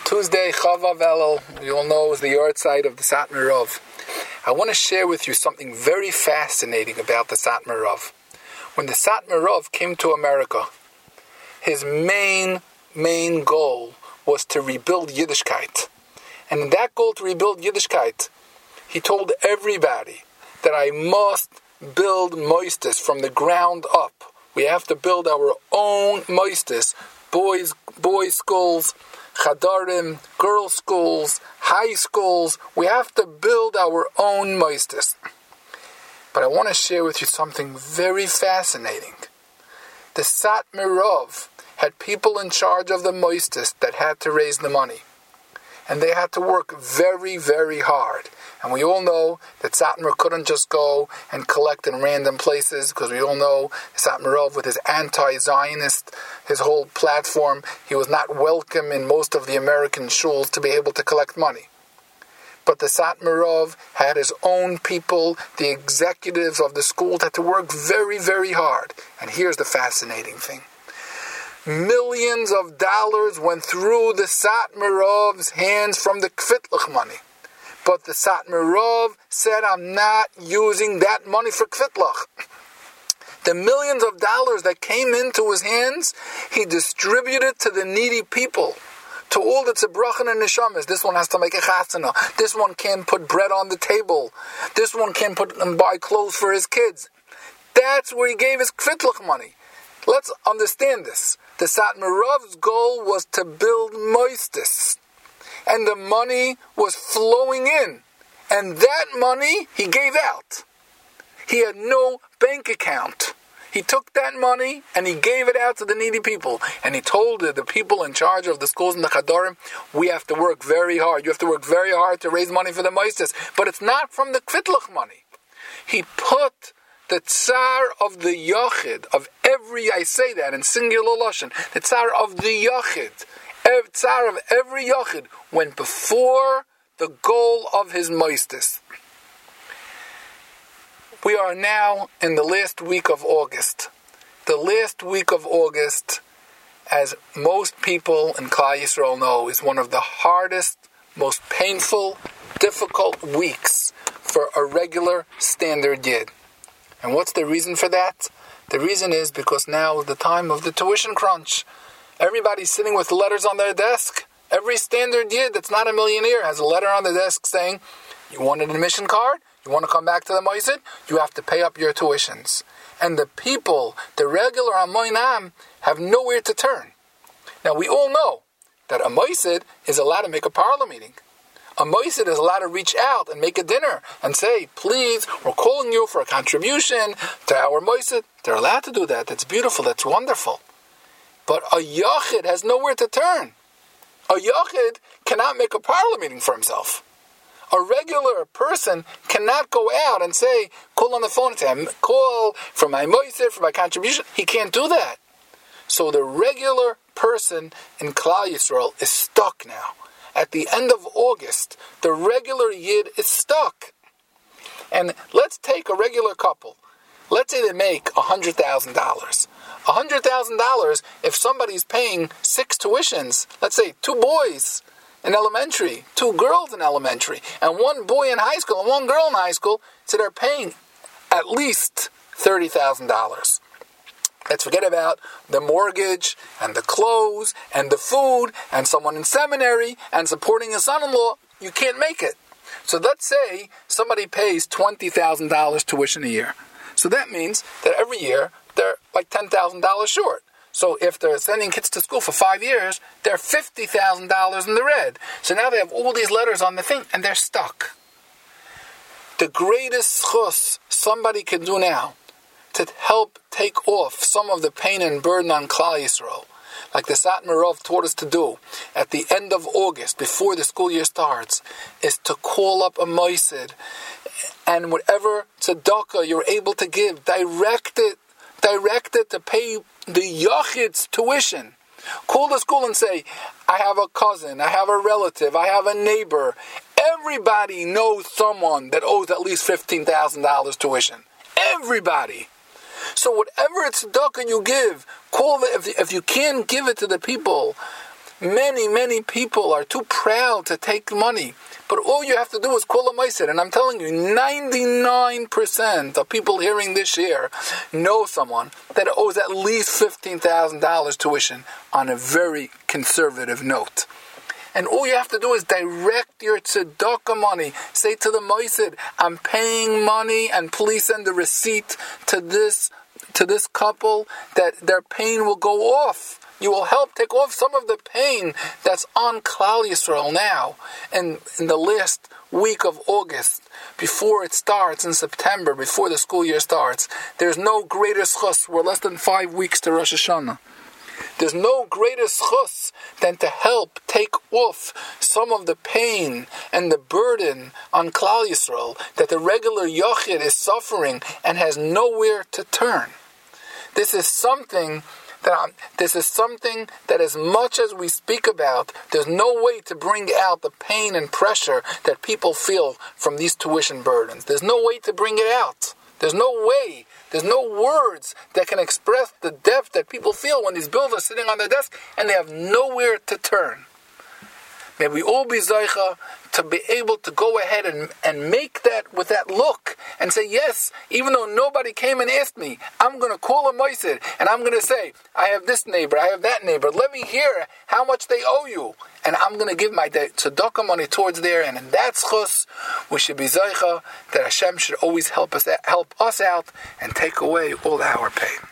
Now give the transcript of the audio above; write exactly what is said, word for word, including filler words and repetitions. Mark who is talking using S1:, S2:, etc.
S1: Tuesday, Chavav Elul, you all know, is the yahrzeit of the Satmar Rav. I want to share with you something very fascinating about the Satmar Rav. When the Satmar Rav came to America, his main, main goal was to rebuild Yiddishkeit. And in that goal to rebuild Yiddishkeit, he told everybody that I must build moistus from the ground up. We have to build our own moistus, boys, boys' schools, chadarim, girls' schools, high schools. We have to build our own moistus. But I want to share with you something very fascinating. The Satmar Rav had people in charge of the moistus that had to raise the money. And they had to work very, very hard. And we all know that Satmar couldn't just go and collect in random places, because we all know Satmar Rav, with his anti-Zionist, his whole platform, he was not welcome in most of the American shuls to be able to collect money. But the Satmar Rav had his own people, the executives of the school, that had to work very, very hard. And here's the fascinating thing. Millions of dollars went through the Satmar Rav's hands from the Kvitlach money. But the Satmar Rav said, I'm not using that money for Kvitlach. The millions of dollars that came into his hands, he distributed to the needy people, to all the tzibrochen and neshamas. This one has to make a chasana. This one can't put bread on the table. This one can't put and buy clothes for his kids. That's where he gave his Kvitlach money. Let's understand this. The Satmar Rav's goal was to build moistus. And the money was flowing in. And that money he gave out. He had no bank account. He took that money and he gave it out to the needy people. And he told the people in charge of the schools and the chadarim, we have to work very hard. You have to work very hard to raise money for the moistus. But it's not from the Kvitlach money. He put the tsar of the yachid, of every, I say that in singular lashon, the tsar of the yachid, the tsar of every yachid, went before the goal of his moistus. We are now in the last week of August. The last week of August, as most people in Klal Yisrael know, is one of the hardest, most painful, difficult weeks for a regular standard yid. And what's the reason for that? The reason is because now is the time of the tuition crunch. Everybody's sitting with letters on their desk. Every standard yid that's not a millionaire has a letter on the desk saying, you want an admission card? You want to come back to the Moisid? You have to pay up your tuitions. And the people, the regular Amoinam, have nowhere to turn. Now we all know that a Moisid is allowed to make a parlor meeting. A moisid is allowed to reach out and make a dinner and say, please, we're calling you for a contribution to our moisid. They're allowed to do that. That's beautiful. That's wonderful. But a yachid has nowhere to turn. A yachid cannot make a parlor meeting for himself. A regular person cannot go out and say, call on the phone and say, call for my moisid, for my contribution. He can't do that. So the regular person in Klal Yisrael is stuck now. At the end of August, the regular yid is stuck. And let's take a regular couple. Let's say they make one hundred thousand dollars. one hundred thousand dollars, if somebody's paying six tuitions, let's say two boys in elementary, two girls in elementary, and one boy in high school and one girl in high school, so they're paying at least thirty thousand dollars. Let's forget about the mortgage and the clothes and the food and someone in seminary and supporting a son-in-law. You can't make it. So let's say somebody pays twenty thousand dollars tuition a year. So that means that every year they're like ten thousand dollars short. So if they're sending kids to school for five years, they're fifty thousand dollars in the red. So now they have all these letters on the thing and they're stuck. The greatest schus somebody can do now to help take off some of the pain and burden on Klal Yisrael, like the Satmar Rav taught us to do at the end of August, before the school year starts, is to call up a moisid, and whatever tzedakah you're able to give, direct it, direct it to pay the yachid's tuition. Call the school and say, I have a cousin, I have a relative, I have a neighbor. Everybody knows someone that owes at least fifteen thousand dollars tuition. Everybody. So whatever tzedakah you give, call the, if, if you can't give it to the people Many, many people are too proud to take money. But all you have to do is call a meiser. And I'm telling you, ninety-nine percent of people hearing this year know someone that owes at least fifteen thousand dollars tuition on a very conservative note. And all you have to do is direct your tzedakah money. Say to the meiser, I'm paying money, and please send a receipt to this to this couple that their pain will go off. You will help take off some of the pain that's on Klal Yisrael now. And in the last week of August, before it starts in September, before the school year starts, there's no greater schus. We're less than five weeks to Rosh Hashanah. There's no greater schus than to help take off some of the pain and the burden on Klal Yisrael that the regular yochid is suffering and has nowhere to turn. This is something that I'm, this is something that, as much as we speak about, there's no way to bring out the pain and pressure that people feel from these tuition burdens. There's no way to bring it out. There's no way. There's no words that can express the depth that people feel when these bills are sitting on their desk and they have nowhere to turn. May we all be zeicha to be able to go ahead and, and make that with that look and say, yes, even though nobody came and asked me, I'm going to call a meiser and I'm going to say, I have this neighbor, I have that neighbor. Let me hear how much they owe you. And I'm going to give my tzedakah money towards there. And in that schus, we should be zeicha that Hashem should always help us, help us out and take away all our pain.